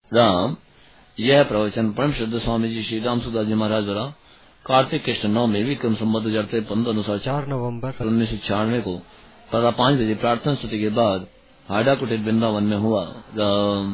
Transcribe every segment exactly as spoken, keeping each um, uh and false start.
राम। यह प्रवचन परम श्रद्धा स्वामी जी श्री राम सुदास जी महाराज द्वारा कार्तिक कृष्ण नौमी विक्रम संवत दो हजार तिरपन अनुसार चार नवम्बर उन्नीस सौ छियानवे को प्रातः पाँच बजे प्रार्थना स्तुति के बाद हाड़ा कुटीर वृंदावन में हुआ। राम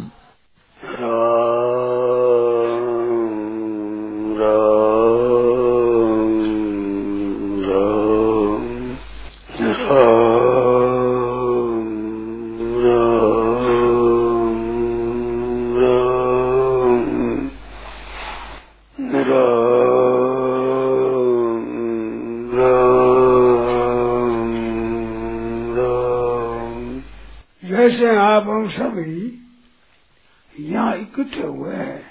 जैसे आप हम सभी यहाँ इकट्ठे हुए हैं,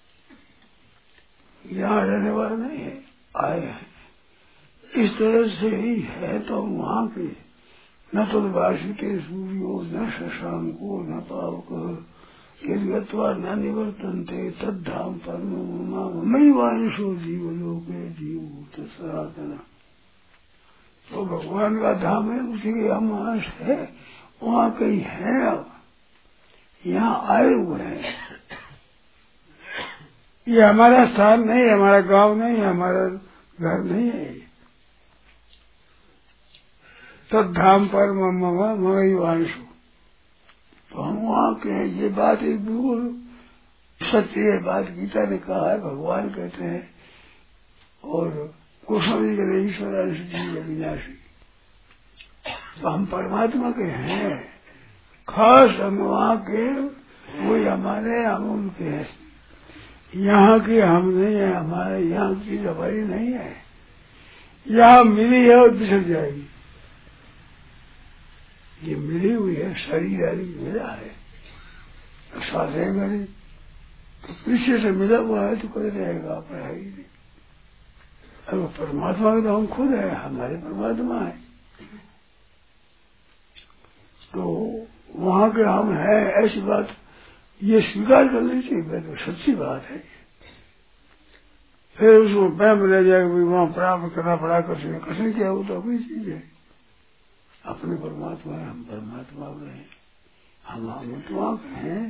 यहाँ रहने वाले नहीं है, आए हैं, इस तरह से ही है। तो वहाँ के न तो वासी के सूर्यो न शशांको न पावक यद्गत्वा न निवर्तन्ते तद्धाम परम मयि वांशो जीवलोके जीवभूत सनातन। तो भगवान का धाम है, उसी के हम अंश है, वहाँ कहीं है, अब यहाँ आए हुए हैं। ये हमारा स्थान नहीं है, हमारा गांव नहीं है, हमारा घर नहीं है। तद्धाम पर ममई वांशु, तो हम वहाँ के हैं। ये बात एक बिल्कुल सत्य है, बात गीता ने कहा है, भगवान कहते हैं। और गोस्वामी जी कहते ईश्वर जीव अविनाशी, तो हम परमात्मा के हैं, खास हम वहाँ के, वही हमारे, हम उनके हैं। यहाँ की हम नहीं है, हमारे यहाँ की हमारी नहीं है। यहाँ मिली है और बिछड़ जाएगी, ये मिली हुई है, शरीर आदि मिला है, साथ रहेगा नहीं, तो पीछे से मिला हुआ है तो कोई रहेगा, पढ़ाई नहीं। अगर परमात्मा के तो हम खुद है, हमारे परमात्मा है, तो वहाँ के हम हैं, ऐसी बात ये स्वीकार कर लीजिए, तो सच्ची बात है। फिर उसको पैम रह जाएगा, वहाँ प्राप्त करना पड़ा, कसने कसने क्या होता, कोई चीज है। अपने परमात्मा है, हम परमात्मा हैं, हम आत्मा हैं।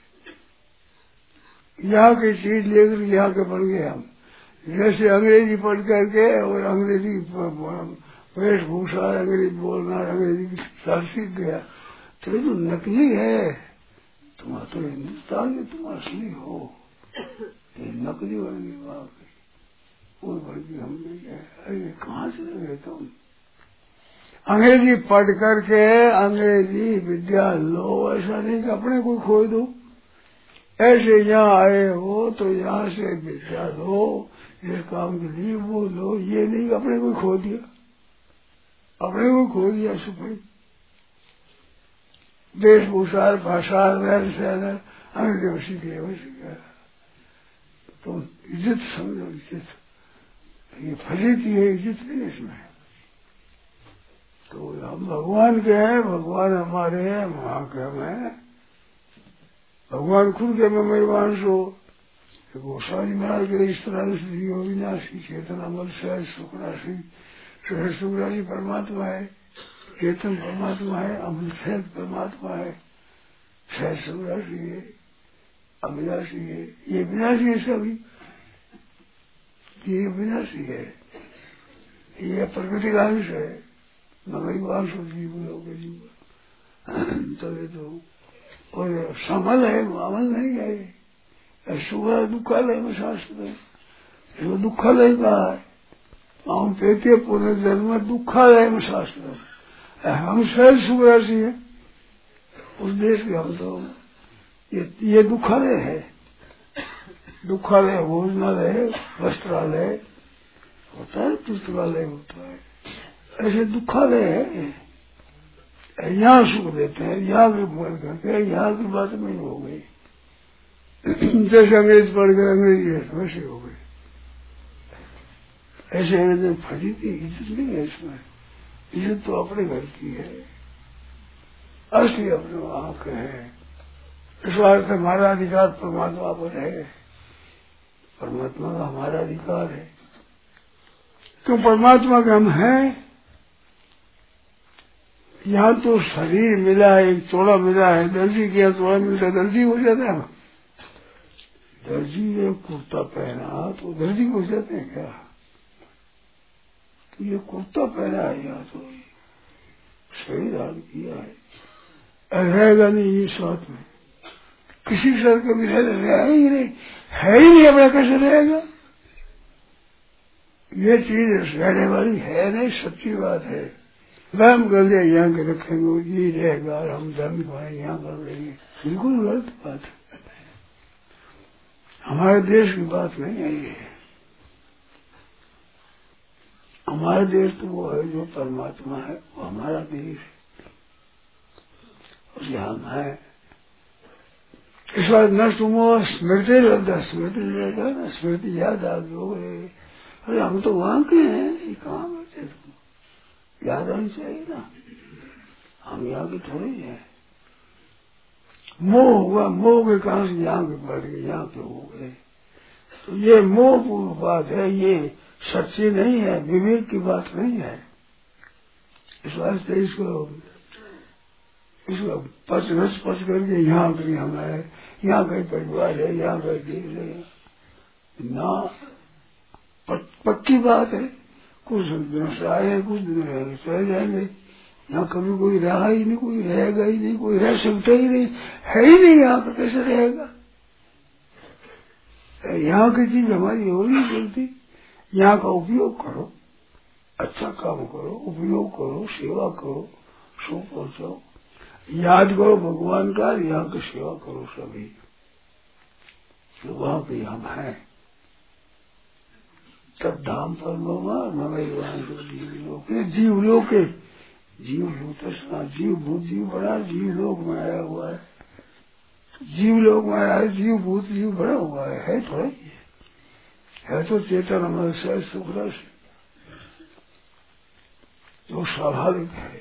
यहाँ की चीज लेकर यहाँ के बन गए हम, जैसे अंग्रेजी पढ़ करके और अंग्रेजी वेशभूषा, अंग्रेजी बोलना, अंग्रेजी साथ सीख गया, तो ये तो नकली है। तुम तो हिंदुस्तान में तुम असली हो, ये नकली बन गई वाकई, वो बन गई। हम नहीं गए, अरे कहाँ से गए तुम? अंग्रेजी पढ़ करके अंग्रेजी विद्या लो, ऐसा नहीं कि अपने को खो दो। ऐसे यहाँ आए हो तो यहाँ से विद्या लो, जिस काम के लिए वो लो, ये नहीं अपने को खो दिया, अपने को खो दिया सुपड़ी। वेशभूषा, भाषा, रहन सहन अंग्रेजी में सीख लिया, सीख गया। तुम इज्जत समझो, इज्जत ये फजीती है, इज्जत नहीं इसमें। तो हम भगवान के हैं, भगवान हमारे हैं, वहाँ के हम हैं। भगवान खुद के ममई वांशो, गोस्वामी महाराज के इस तरह से विनाशी चेतन अमल सहज सुख राशि, सहज सुख राशि परमात्मा है, चेतन परमात्मा है, अमल सहज परमात्मा है, सहज सुख राशि है, अविनाशी है। ये विनाशी है सभी, ये विनाशी है, ये प्रकृति का अंश है। ममई वांशो जीव लोग जीव, तो ये तो और समल है, अमल नहीं है। सुबह दुखालय में शास्त्र है, जो दुखालय का है, हम पेटे पुनर्जन्म दुखालय में शास्त्र है। हम सहज सुख राशि है, उस देश के हम तो ये, ये दुखालय है। दुखालय भोजनालय, वस्त्रालय होता है, पुस्तकालय होता है, ऐसे दुखालय है। यहाँ सुख देते हैं, यहाँ की बोल करके यहाँ की बात नहीं हो गई। जैसे अंग्रेज पढ़कर अंग्रेजी है वैसे हो गई, ऐसे अंग्रेज फटी थी। इज्जत नहीं है इसमें, इज्जत तो अपने घर की है, असली अपने वहां के है। इस वास्ते हमारा अधिकार परमात्मा पर है, परमात्मा का हमारा अधिकार है, क्यों परमात्मा के हम हैं। यहाँ तो शरीर मिला है, एक चौड़ा मिला है, दर्जी किया चौड़ा मिलता, दर्जी हो जाता है। दर्जी ये कुर्ता पहना तो दर्जी को कहते हैं क्या? तो ये कुर्ता पहना है यहाँ तो सही दान किया है, रहेगा नहीं ये साथ में किसी सर कभी रहेगा ही नहीं, है ही नहीं अपना कैसे रहेगा? ये चीज रहने वाली है नहीं, सच्ची बात है। वहम कर दिया यहाँ के रखेंगे ये रहेगा, हम धर्म को यहाँ कर लेंगे, बिल्कुल गलत बात है। हमारे देश की बात नहीं है ये। हमारा देश तो वो है जो परमात्मा है, वो हमारा देश है और यहाँ है। इस बार नष्ट हुआ स्मृति लगता, स्मृति लगेगा ना, स्मृति याद आ गई। अरे हम तो वहां के हैं, ये कहाँ बैठे तुम, याद आनी चाहिए ना, हम यहाँ के थोड़े ही हैं। मोह हुआ, मोह के कारण से यहाँ के बढ़ गए, यहाँ के हो गए। तो ये मोहपूर्ण बात है, ये सच्ची नहीं है, विवेक की बात नहीं है। इस वास्ते इसको इसको पच रस पच करके यहाँ कहीं हम है, यहाँ कहीं परिवार है, यहाँ कहीं देश है ना, पक्की बात है। कुछ दिनों से आए, कुछ दिन रहेंगे, चले जाएंगे। यहाँ कभी कोई रहा ही नहीं, कोई रहेगा ही नहीं, कोई रह सकता ही नहीं, है ही नहीं। यहाँ का कैसे रहेगा? यहाँ की चीज हमारी हो नहीं सकती। यहाँ का उपयोग करो, अच्छा काम करो, उपयोग करो, सेवा करो, सो पहुंचाओ, याद करो भगवान का, यहाँ की सेवा करो सभी। तो वहां पे हम है, तब धाम पर भगवान जीव लोग, जीव लोग के जीव भूत, जीव भूत जीव बड़ा, जीव लोग में आया हुआ है, जीव लोग में आया है, जीव भूत जीव बड़ा हुआ है, है थोड़ा ही है तो चेतन हमारे सहज सुख रस जो स्वाभाविक है।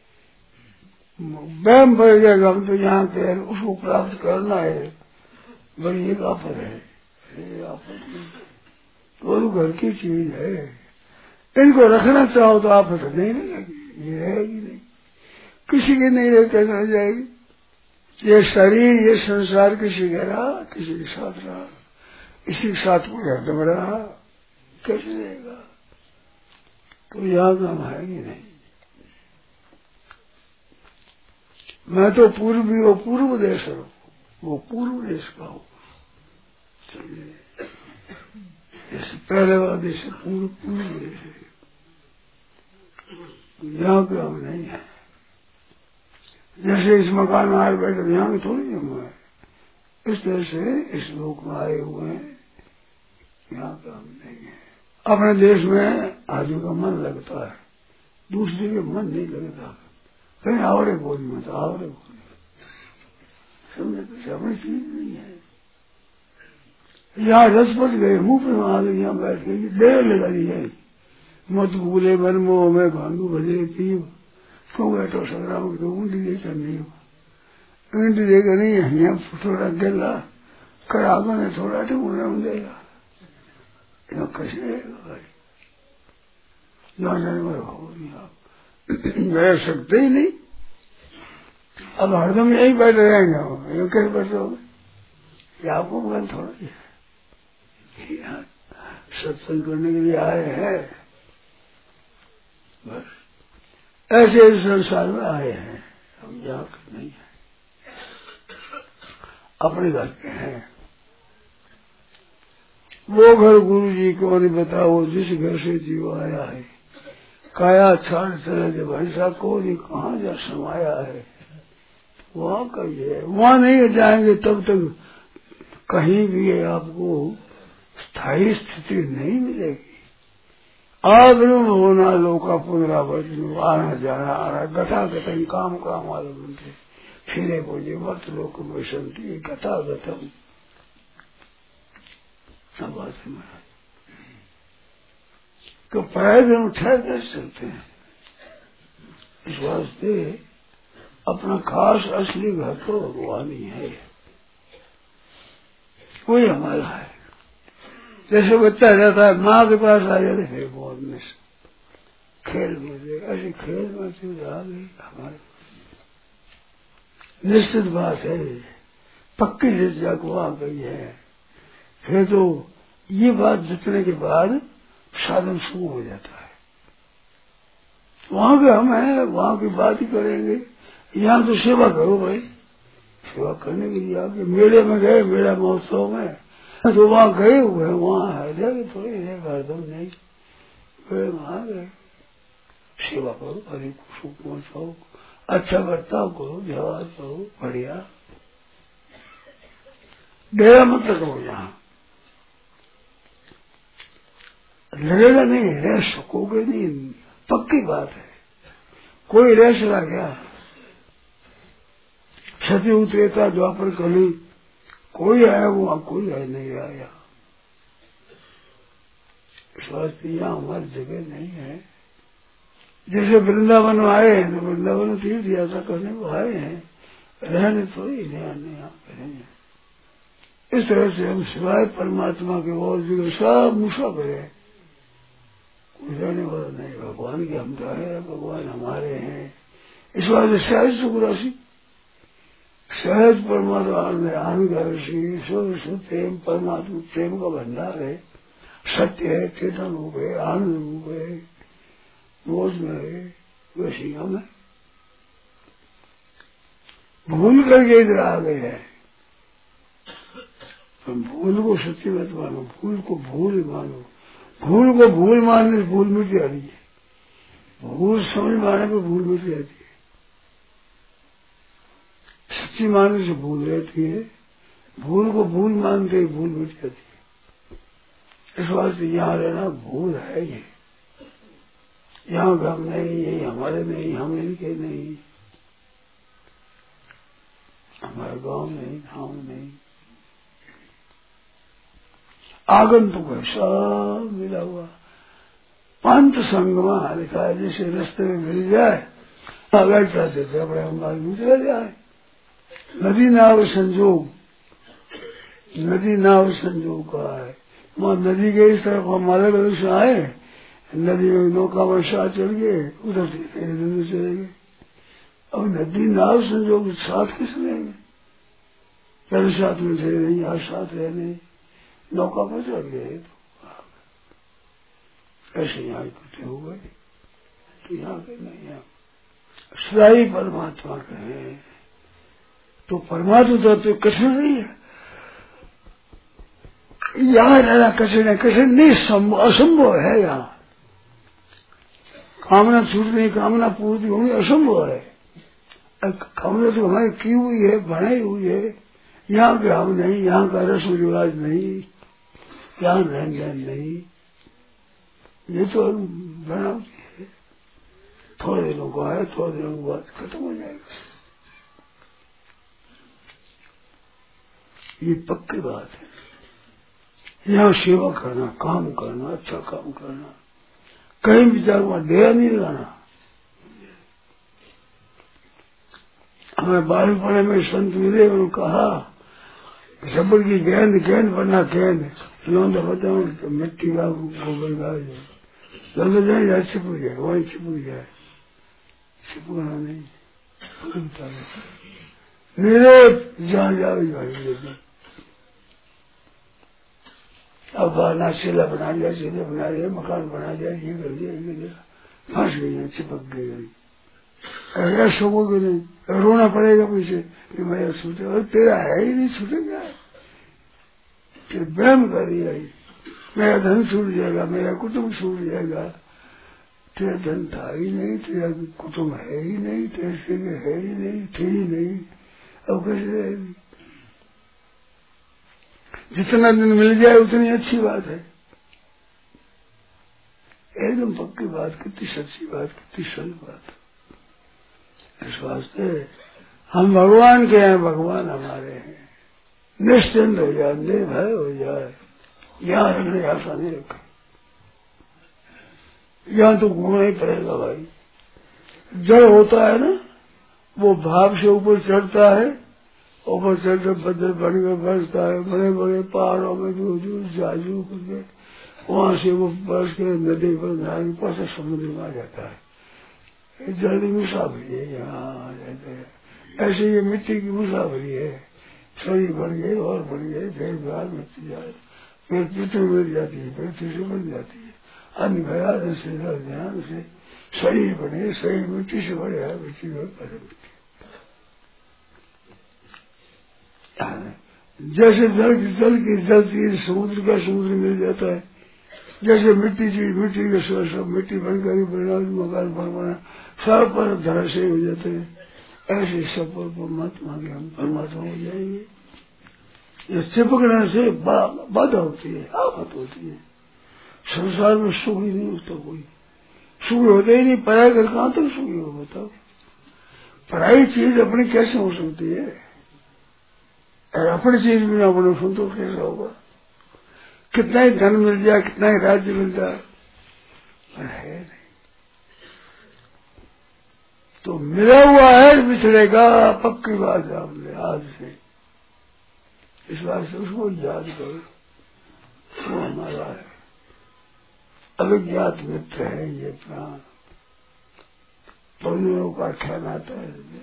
वहम पड़ जाएगा हम तो यहाँ के, उसको प्राप्त करना है, बड़ी एक आफत है, आफत नहीं तो घर की चीज है। इनको रखना चाहो तो आफत नहीं रहेगी, ये रहेगी नहीं, किसी की नहीं रहते रह जाएगी। ये शरीर ये संसार किसी का रहा, किसी के साथ रहा, इसी के साथ कोई हरदम रहा, कैसे रहेगा? तो यहाँ काम है ही नहीं। मैं तो पूर्वी वो पूर्व देश हूँ, वो पूर्व देश का हूँ, जैसे पहले वाला देश है, पूर्व पूर्व देश है। यहाँ पे हम नहीं है। जैसे इस मकान में आए बैठे, यहाँ में थोड़ी हम है, इस तरह से इस लोक में आए हुए हैं, यहाँ पे हम नहीं है। अपने देश में आदमी का मन लगता है, दूसरे के मन नहीं लगता। कहीं आवड़े बोली मत, आवड़े बोली समझे, तो अपनी चीज नहीं है। यहाँ रस पच गए, मुंह पे आ गए, यहाँ बैठ गई, देर लगा दी है। मत भूले मन मोह में भांगू भजरे पीव, क्यों बैठो संग्राम तो ऊँटी लेकर नहीं हो, ऊँटी लेकर नहीं है। यहाँ थोड़ा गला करागो ने थोड़ा ढूंढना देगा, यहाँ कैसे रहेगा भाई? यहाँ जाने वाले हो नहीं, आप बैठ सकते ही नहीं। अब हरदम यही बैठे रहेंगे, ये कैसे बैठ रहोगे? आपको मन थोड़ा ही है, सत्संग करने के लिए आए हैं, बस ऐसे इस संसार में आए हैं, हम यहाँ के नहीं है, अपने घर के हैं। वो घर गुरु जी को नहीं बताओ जिस घर से जीव आया है, काया छाड़ चले जब ऐसा को नहीं कहाँ जा समाया है, वहां का ये है। वहां नहीं जाएंगे तब तक कहीं भी आपको स्थायी स्थिति नहीं मिलेगी। आग्रह होना लोका पुनरावर्तन, आना जाना आना, गथा गतम काम काम वाले बनते फिरे बोझे वर्त लोक में संति, गथा गतम सब बात है। तो पैर उठा कर सकते हैं, इस वास्ते अपना खास असली घर तो भगवान ही है, कोई हमारा है। जैसे बच्चा जाता है माँ के पास आ जाते फिर बहुत में खेल में, ऐसे खेल में चीज आ गई हमारे, निश्चित बात है, पक्की जिज्ञा को आ गई है। फिर तो ये बात जितने के बाद साधन शुरू हो जाता है। वहां के हम हैं, वहां की बात ही करेंगे। यहाँ तो सेवा करो भाई, सेवा करने के लिए आगे मेले में गए, मेला महोत्सव में तो वहाँ गए हुए, वहाँ है जाके थोड़ी देर हरदम नहीं गए, वहां गए सेवा करो, हरि को सुख पहुंचाओ, अच्छा बर्ताव करो, व्यवहार करो, बढ़िया। डेरा मत लगाओ, यहाँ लगेगा नहीं, रह सकोगे नहीं, पक्की बात है। कोई रह सका क्या? सतयुग त्रेता द्वापर कली कोई आया, वो कोई आया नहीं आया। स्वास्थ्य यहाँ हमारी जगह नहीं है। जैसे वृंदावन आए हैं तो वृंदावन तीर्थ यात्रा करने को आए हैं, रहने थोड़ी नहीं आने यहाँ करेंगे। इस तरह से हम सिवाय परमात्मा के और जगह सब मुसाफिर है, कोई रहने वाला नहीं। भगवान के हम तो है, भगवान हमारे हैं। इस बात से सहज सुखराशि, सहज परमात्मा में आनंद ऋषि शुद्ध प्रेम, परमात्मा प्रेम का भंडार है, सत्य है, चेतन हो गए, आनंद हो गए, मौज में है। वैसी हम है, भूल करके इधर आ गए हैं। तुम भूल को सच्ची मत मानो, भूल को भूल मानो। भूल को भूल मानने से भूल मिट जाती है, भूल समझ मारने पर भूल मिट जाती है। सच्ची मानने से भूल रहती है, भूल को भूल मानते ही भूल मिट जाती है। इस बात से यहाँ रहना भूल है। ये यहाँ हम नहीं, ये हमारे नहीं, हम इनके नहीं, हमारा गांव नहीं, गांव नहीं, आगंतुक है, सब मिला हुआ। पंच संगमा लिखा है, जैसे रास्ते में मिल जाए अगर चाहते थे अपने हमारे निकल जाए। नदी नाव संजोग, नदी नाव संजोग का है। वहां नदी के इस तरफ हम अलग अलग से आए, नदी में नौका में साथ चल गए, उधर से चले गए। अब नदी नाव संजोग साथ किस रहेंगे? पहले साथ में थे नहीं, आज साथ रहे नहीं, नौका पर चढ़ गए तो ऐसे यहाँ इकट्ठे हो गए। तो यहाँ के नहीं, यहाँ सदाई परमात्मा कहे तो परमात्मा तो कठिन नहीं है। यहाँ रहना कठिन है, कठिन नहीं, असंभव है। यहाँ कामना छूटनी, कामना पूर्ति होनी असंभव है। कामना तो हमारी की हुई है, बनाई हुई है। यहाँ के हम नहीं, यहाँ का रस्म रिवाज नहीं, यहाँ लेन देन नहीं, ये तो बनावटी है। थोड़े दिनों को आए, थोड़े दिनों के बाद खत्म हो जाएगा। ये पक्की बात है। यहाँ सेवा करना, काम करना, अच्छा काम करना, कहीं भी जाओ वहां डेरा नहीं लगाना। हमें बालपने में संत मिले, उन्होंने कहा रबड़ की गेंद, गेंद बनना गेंद, लौंदा बताओ मिट्टी का गोबर का लौंदा जाए या छिपक जाए, वही छिपक जाए, छिपकना नहीं, निरेप जहाँ जाओ जाए। अब बारना सीला बना लिया, सीले बना लिया, मकान बना लिया, ये कर दिया, ये कर दिया, फंस गई, चिपक गई। अगर सोचोगे नहीं, रोना पड़ेगा पीछे कि मेरा छूटे, और तेरा है ही नहीं, छूटेगा। फिर वहम कर दिया, मेरा धन छूट जाएगा, मेरा कुटुंब छूट जाएगा। तेरा धन था ही नहीं, तेरा कुटुंब है ही नहीं, तेरे से है ही नहीं, थे ही नहीं, अब कैसे रहेगी? जितना दिन मिल जाए उतनी अच्छी बात है। एकदम पक्की बात, कितनी सच्ची बात, कितनी सरल बात। इस वास्ते हम भगवान के हैं, भगवान हमारे हैं। निश्चिंत हो जाए, निर्भय हो जाए। यहाँ रहने आशा नहीं रखे, यहाँ तो घूमना ही पड़ेगा भाई। जड़ होता है ना, वो भाव से ऊपर चढ़ता है, ऊपर चढ़कर बदल बनकर बरसता है। बड़े बड़े पहाड़ों में जो जो जाजू करके वहां से वो बरस के नदी पर नारी पर समुद्र में आ जाता है। जल्दी मुसाफरी है, यहाँ आ जाते हैं। ऐसे ये मिट्टी की मुसाफरी है, शरीर बढ़ गए और बढ़ गए, फिर बाहर मिट्टी जाए, फिर पृथ्वी मिल जाती है, फिर तीसरी बन जाती है। अन्न गया से ध्यान से शरीर बने, शरीर मिट्टी से बढ़े है, मिट्टी में पहले मिट्टी। जैसे जल की जल की जल चीज समुद्र का समुद्र मिल जाता है, जैसे मिट्टी चीज मिट्टी के सब सब मिट्टी बनकर ही बना, मकान बनवाना सब पर धराशय हो जाते हैं, ऐसे सब पर परमात्मा के हम परमात्मा हो जाएंगे। ये चिपकने से बाधा होती है, आफत होती है। संसार में सुख ही नहीं होता, कोई सुख होता ही नहीं। पढ़ाई कर कहाँ तक सुखी हो बताओ? पढ़ाई चीज अपनी कैसे हो सकती है? और अपनी चीज में अपने संतोष कैसा होगा? कितना ही धन मिल जाए, कितना ही राज्य मिल जाए, पर है नहीं। तो मिला हुआ है बिछड़ेगा, पक्की बात है आपने आज से। इस बात से उसको याद करो, वो हमारा है, अविज्ञात मित्र है ये प्राण, दोनों का ख्याल आता है।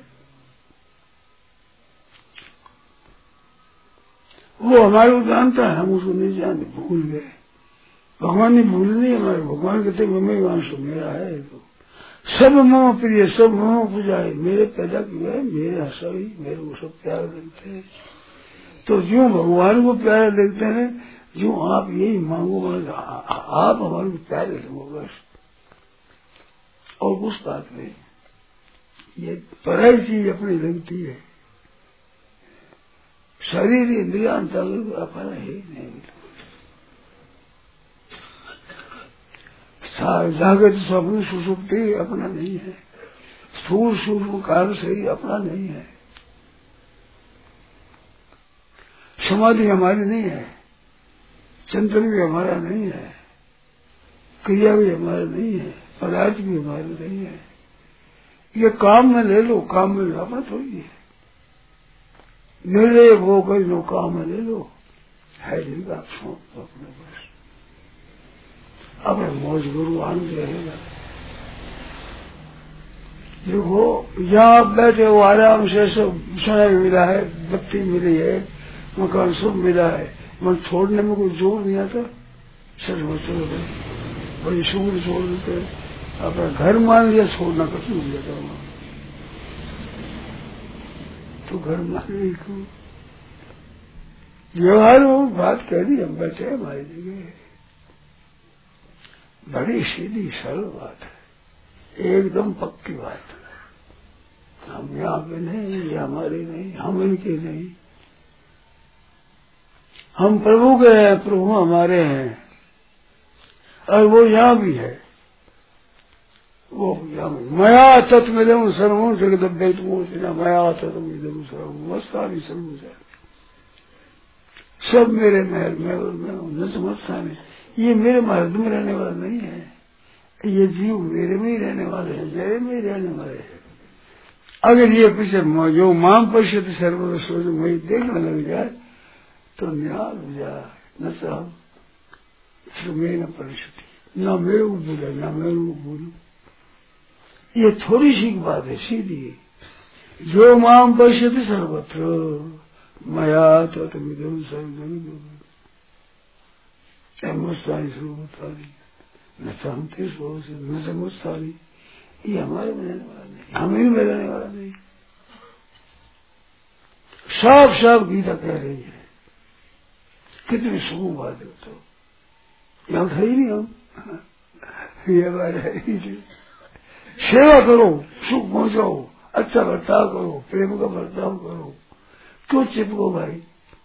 वो हमारे को जानता है, हम उसको नहीं जानते, भूल गए। भगवान ने भूल नहीं, हमारे भगवान कहते मम्मी वांश मेरा है, तो सब मम प्रिय, सब मम पूजा है, मेरे पैदा किया है, मेरे हंसाई, मेरे को सब प्यार लगते हैं। तो जो भगवान को प्यारे लगते हैं, जो आप यही मांगो, आप हमारे को प्यारे लगो बस, और कुछ बात नहीं। ये पराई चीज अपनी लगती है, शरीर इंद्रिया अंतर्गत अपना ही नहीं। जागृत स्वप्न सुसुप्ति अपना नहीं है, स्थूल सूक्ष्म काल शरीर अपना नहीं है, समाधि हमारी नहीं है, चिंतन भी हमारा नहीं है, क्रिया भी हमारा नहीं है, पदार्थ भी हमारा नहीं है। ये काम में ले लो, काम में अपना थोड़ी है, निर्णय वो कर लो, काम में ले लो, है जिनका अपने बस अपने मौज गुरु आनंद रहेगा। देखो यहाँ बैठे हो आराम से, सब समय मिला है, बत्ती मिली है, मकान सब मिला है, मन छोड़ने में कोई जोर नहीं आता। सच बचो बड़ी शुक्र छोड़ देते, अपना घर मान लिया, छोड़ना कठिन हो जाता है। तो घर मान क्यों? व्यवहार में बात कह दी, हम बैठे हमारी जगह, बड़ी सीधी सरल बात है, एकदम पक्की बात है। हम यहाँ पे नहीं, ये हमारे नहीं, हम इनके नहीं, हम प्रभु के हैं, प्रभु हमारे हैं, और वो यहाँ भी है। वो मया तत्मिदम सर्वम जगदभ्यतमोचना, मया तत्मिदम सर्वम मस्तानी सर्वम, सब मेरे महल में और मैं हूँ न समझतानी। ये मेरे महल में रहने वाला नहीं है, ये जीव मेरे में ही रहने वाले हैं, मेरे में ही रहने वाले हैं। अगर ये पीछे जो माम पश्यति सर्वदा सोच वही देखने लग जाए तो निहाल हो जाए, न साहब इसमें न परिस्थिति, न मेरे को भूले न मेरे को भूलू। ये थोड़ी सी बात है, सीधी। जो माम पश्यति सर्वत्र मया तत्मिदं सर्वं मुस्तानी सर्वतानी न चाहते सोच न समझतानी। ये हमारे में रहने वाला नहीं, हमें में रहने वाला नहीं। साफ साफ गीता कह रही है, कितनी सुगम बात है। तो यहाँ है ही नहीं हम, ये बात है ही नहीं। सेवा करो, सुख पहुंचाओ, अच्छा बर्ताव करो, प्रेम का बर्ताव करो, क्यों चिपको भाई?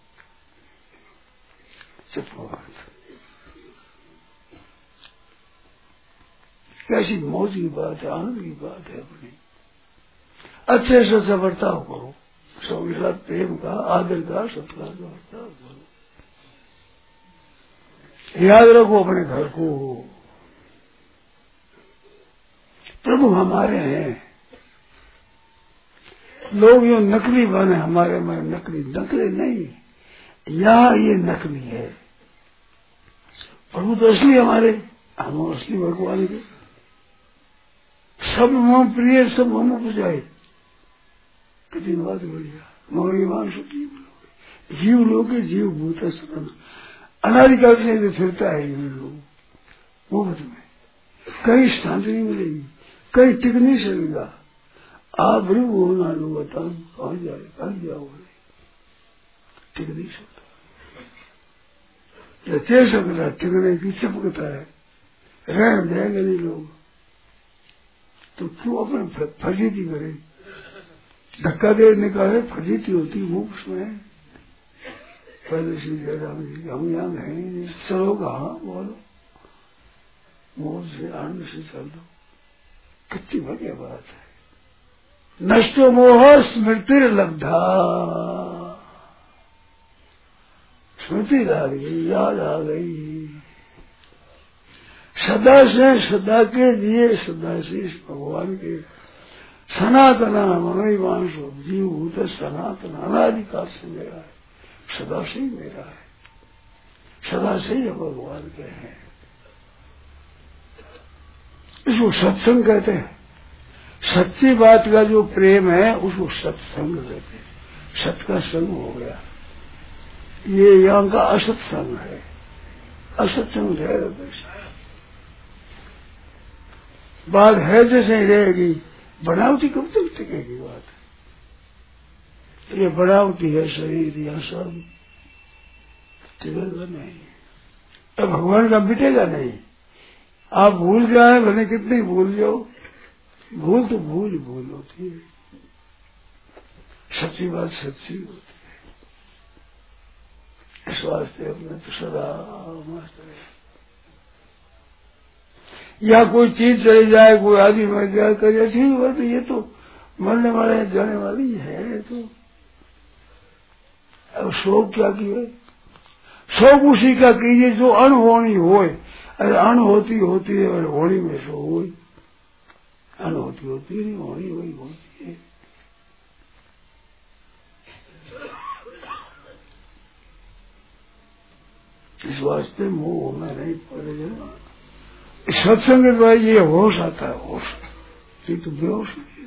चिपको बात कैसी मौज की बात है, आनंद की बात है। अपनी अच्छे से अच्छा बर्ताव करो, सबके साथ प्रेम का, आदर का, सत्कार का बर्ताव करो। याद रखो अपने घर को, प्रभु हमारे हैं। लोग यो नकली बने, हमारे में नकली, नकली नहीं, यहाँ ये नकली है। प्रभु तो असली हमारे, हम असली भगवान के। सब मम प्रिय, सब मम पूजाए, कितनी बात बढ़िया। मौरी मांस जीव लोग के जीव भूत सनातन अनादिकाल से जो फिरता है ये लोग मुफ्त में, कहीं शांति नहीं मिलेगी, कहीं टिक नहीं सकेगा। आप ब्रह्म हो ना लो बताओ कहाँ जाए, कहाँ जाओगे, टिक नहीं सकता। या चल सकता टिकने की चपकता है, रहने देंगे नहीं लोग, तो क्यों अपने फजीती करे, धक्का दे निकाले फजीती होती मुफ्त में। पहले से जयराम जी हम यहाँ है ही नहीं, चलो कहा बोलो, मोह से आनंद से चल दो, कितनी बढ़िया बात है। नष्टो मोह स्मृतिर्लब्धा, स्मृति आ गई, याद आ गई, सदा से सदा के लिए सदा से भगवान के सनातना मनोवांशो जीव भूत सनातन अनादिकाल से मेरा है, सदा से ही मेरा है, सदा से ही भगवान के हैं। इसको सत्संग कहते हैं। सच्ची बात का जो प्रेम है उसको सत्संग कहते हैं। सत का संग हो गया, ये यहाँ का असत्संग है, असत्संग रहेगा कैसे, बात है जैसे ही रहेगी, बनावटी कब तक टिकेगी बात। ये बनावटी है शरीर या सब, टिकेगा नहीं, अब भगवान का मिटेगा नहीं। आप भूल जाए भले कितनी भूल जाओ, भूल तो भूल भूल होती है, सच्ची बात सच्ची होती है। इस वास्ते अपने तो सदा मस्त रहे। या कोई चीज चली जाए, कोई आदमी मर जाए, करे ठीक बात, ये तो मरने वाले जाने वाली है, तो अब शोक क्या किए, शोक उसी का कीजिए जो अनहोनी होए। अरे अन होती होती है और होनी में सो हुई, अन होती होती नहीं, होनी वही होती है। इस वास्ते मोह होना नहीं पड़ेगा। सत्संग के द्वारा ये होश आता है, होश, ये तो बेहोश नहीं।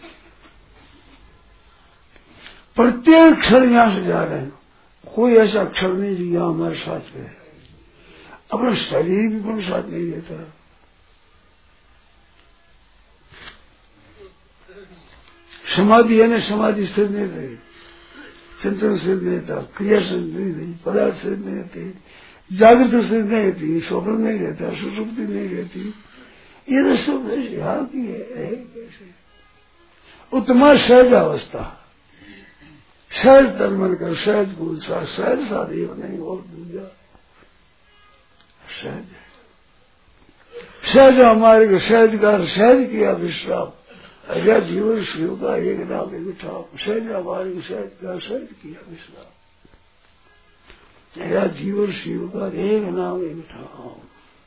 प्रत्येक क्षण यहां से जा रहे हैं, कोई ऐसा अक्षर नहीं जो यहां हमारे साथ है। अपना शरीर भी अपने साथ नहीं देता। समाधि है ना, समाधि स्थिर नहीं रही, चिंतन स्थिर नहीं था, क्रिया स्थिर नहीं रही, पदार्थ स्थिर नहीं रहती, जागृत स्थिर नहीं रहती, स्वप्न नहीं रहता, सुसुप्ति नहीं रहती। ये तो सब यहाँ की है, कैसे उत्तमा सहज अवस्था, सहज तन मन कर, सहज गुण सा, सहज साधीव नहीं और दूजा सहज सहज हमारे को सहज का सहज किया विश्राम, अजा जीवन शिव का एक नाम एक ठाम, सहज हमारे को सहज का सहज किया विश्राम, अजा जीवन शिव का एक नाम एक ठाम।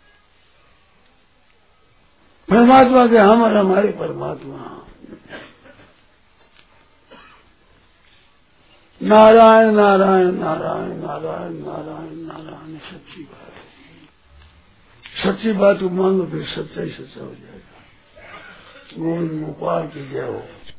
परमात्मा के हम और हमारे परमात्मा, नारायण नारायण नारायण नारायण नारायण नारायण, सच्ची बात है। सच्ची बात को मांगो फिर सच्चा ही सच्चा हो जाएगा। गोविंद गोपाल की जय हो।